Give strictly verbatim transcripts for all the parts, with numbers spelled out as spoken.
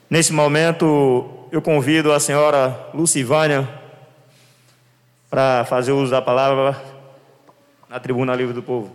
Nesse momento, eu convido a senhora Lucivânia para fazer uso da palavra na Tribuna Livre do Povo.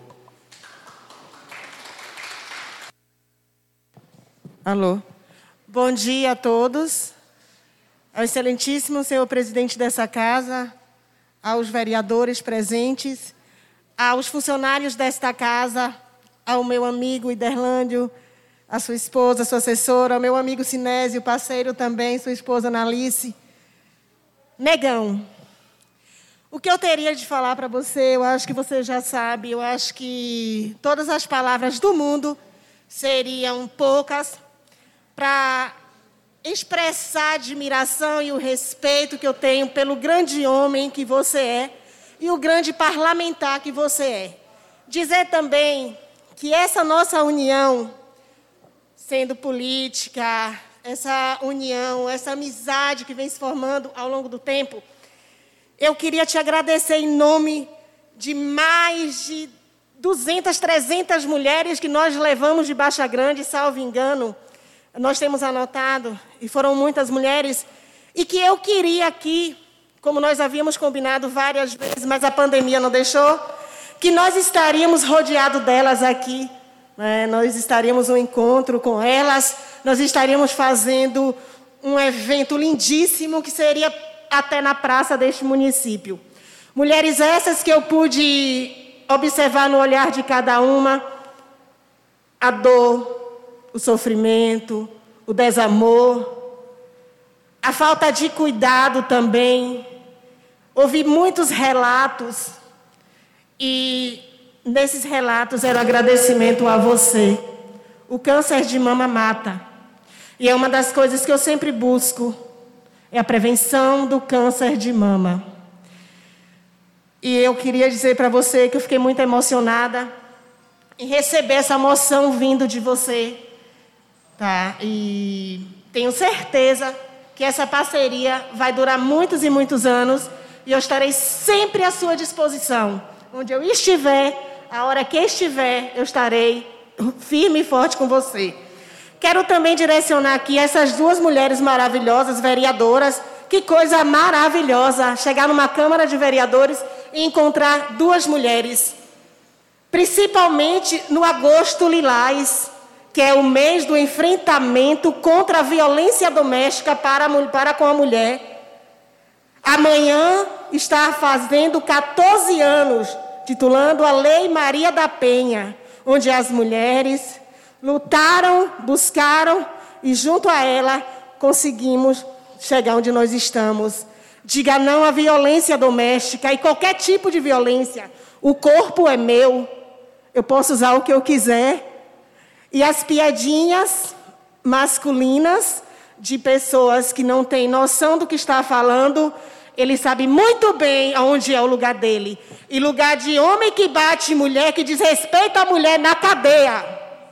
Alô. Bom dia a todos. Ao excelentíssimo senhor presidente dessa casa, aos vereadores presentes, aos funcionários desta casa, ao meu amigo Iderlândio, a sua esposa, sua assessora, ao meu amigo Sinésio, parceiro também, sua esposa Analice. Negão, o que eu teria de falar para você, eu acho que você já sabe, eu acho que todas as palavras do mundo seriam poucas para expressar a admiração e o respeito que eu tenho pelo grande homem que você é e o grande parlamentar que você é. Dizer também que essa nossa união, sendo política, essa união, essa amizade que vem se formando ao longo do tempo, eu queria te agradecer em nome de mais de duzentas, trezentas mulheres que nós levamos de Baixa Grande, salvo engano, nós temos anotado, e foram muitas mulheres, e que eu queria aqui, como nós havíamos combinado várias vezes, mas a pandemia não deixou, que nós estaríamos rodeados delas aqui, né? Nós estaríamos um encontro com elas, nós estaríamos fazendo um evento lindíssimo, que seria até na praça deste município. Mulheres essas que eu pude observar no olhar de cada uma a dor, o sofrimento, o desamor, a falta de cuidado também. Ouvi muitos relatos e nesses relatos era agradecimento a você. O câncer de mama mata. E é uma das coisas que eu sempre busco, é a prevenção do câncer de mama. E eu queria dizer para você que eu fiquei muito emocionada em receber essa moção vindo de você. Tá? E tenho certeza que essa parceria vai durar muitos e muitos anos e eu estarei sempre à sua disposição. Onde eu estiver, a hora que estiver, eu estarei firme e forte com você. Quero também direcionar aqui essas duas mulheres maravilhosas, vereadoras. Que coisa maravilhosa chegar numa Câmara de Vereadores e encontrar duas mulheres. Principalmente no agosto lilás, que é o mês do enfrentamento contra a violência doméstica para, para com a mulher. Amanhã está fazendo quatorze anos, titulando a Lei Maria da Penha, onde as mulheres lutaram, buscaram e junto a ela conseguimos chegar onde nós estamos. Diga não à violência doméstica e qualquer tipo de violência. O corpo é meu, eu posso usar o que eu quiser. E as piadinhas masculinas de pessoas que não têm noção do que está falando, ele sabe muito bem aonde é o lugar dele. E lugar de homem que bate mulher, que desrespeita a mulher na cadeia.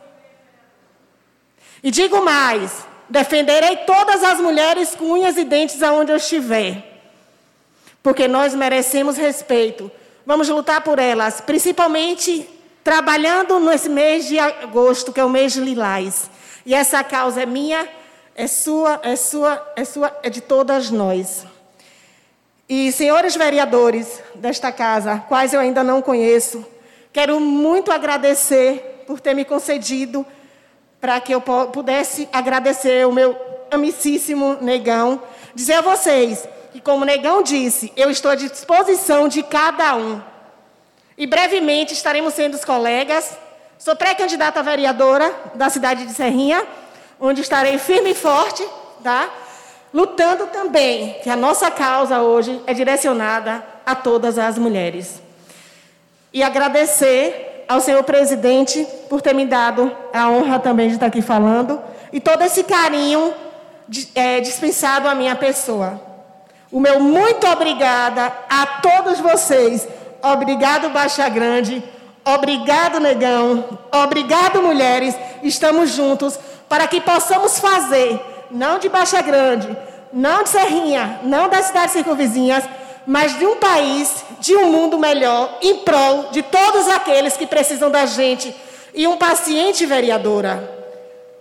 E digo mais, defenderei todas as mulheres com unhas e dentes aonde eu estiver. Porque nós merecemos respeito. Vamos lutar por elas, principalmente trabalhando nesse mês de agosto, que é o mês de lilás. E essa causa é minha, é sua, é sua, é sua, é de todas nós. E, senhores vereadores desta casa, quais eu ainda não conheço, quero muito agradecer por ter me concedido para que eu pudesse agradecer o meu amicíssimo Negão. Dizer a vocês que, como o Negão disse, eu estou à disposição de cada um. E brevemente estaremos sendo os colegas. Sou pré-candidata a vereadora da cidade de Serrinha, onde estarei firme e forte, tá? Lutando também, que a nossa causa hoje é direcionada a todas as mulheres. E agradecer ao senhor presidente por ter me dado a honra também de estar aqui falando e todo esse carinho é, dispensado à minha pessoa. O meu muito obrigada a todos vocês. Obrigado, Baixa Grande. Obrigado, Negão. Obrigado, mulheres. Estamos juntos para que possamos fazer, não de Baixa Grande, não de Serrinha, não das cidades circunvizinhas, mas de um país, de um mundo melhor, em prol de todos aqueles que precisam da gente. E um paciente, vereadora.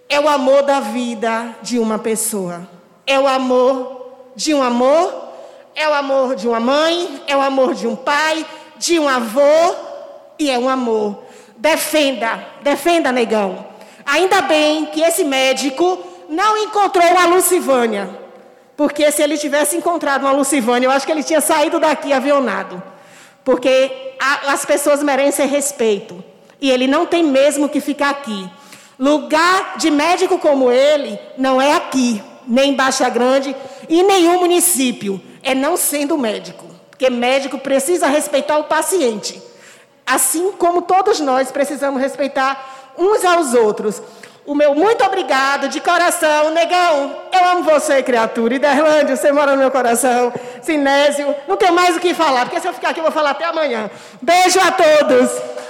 é o amor da vida de uma pessoa. É o amor de um amor, é o amor de uma mãe, é o amor de um pai, de um avô, e é um amor. Defenda, defenda, negão. Ainda bem que esse médico não encontrou uma Lucivânia, porque se ele tivesse encontrado uma Lucivânia, eu acho que ele tinha saído daqui avionado, porque a, as pessoas merecem respeito, e ele não tem mesmo que ficar aqui. Lugar de médico como ele não é aqui, nem em Baixa Grande, e nenhum município, é não sendo médico, porque médico precisa respeitar o paciente, assim como todos nós precisamos respeitar uns aos outros. O meu muito obrigado, de coração. Negão, eu amo você, criatura. Iderlândia, você mora no meu coração. Sinésio, não tenho mais o que falar, porque se eu ficar aqui eu vou falar até amanhã. Beijo a todos.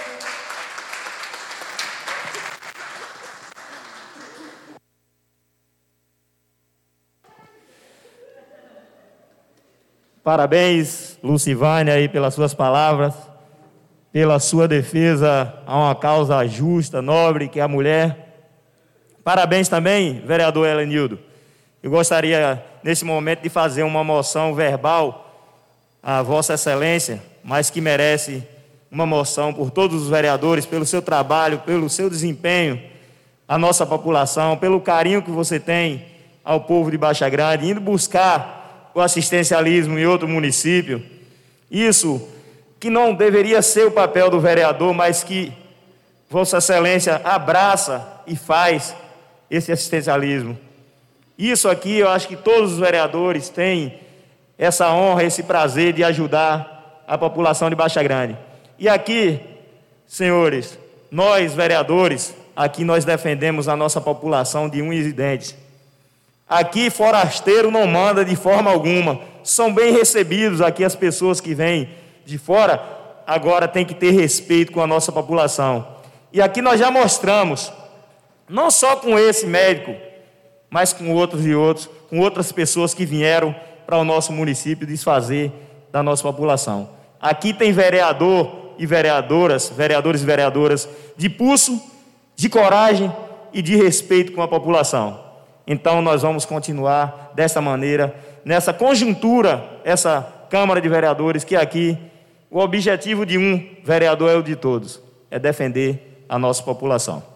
Parabéns, Lucivânia, aí, pelas suas palavras, pela sua defesa a uma causa justa, nobre, que é a mulher. Parabéns também, vereador Helenildo. Eu gostaria, nesse momento, de fazer uma moção verbal à Vossa Excelência, mas que merece uma moção por todos os vereadores, pelo seu trabalho, pelo seu desempenho, à nossa população, pelo carinho que você tem ao povo de Baixa Grande, indo buscar o assistencialismo em outro município. Isso que não deveria ser o papel do vereador, mas que Vossa Excelência abraça e faz esse assistencialismo. Isso aqui, eu acho que todos os vereadores têm essa honra, esse prazer de ajudar a população de Baixa Grande. E aqui, senhores, nós vereadores, aqui nós defendemos a nossa população de unhas e dentes. Aqui forasteiro não manda de forma alguma, são bem recebidos aqui as pessoas que vêm de fora, agora tem que ter respeito com a nossa população. E aqui nós já mostramos, não só com esse médico, mas com outros e outros, com outras pessoas que vieram para o nosso município desfazer da nossa população. Aqui tem vereador e vereadoras, vereadores e vereadoras de pulso, de coragem e de respeito com a população. Então nós vamos continuar dessa maneira, nessa conjuntura, essa Câmara de Vereadores, que aqui o objetivo de um vereador é o de todos, é defender a nossa população.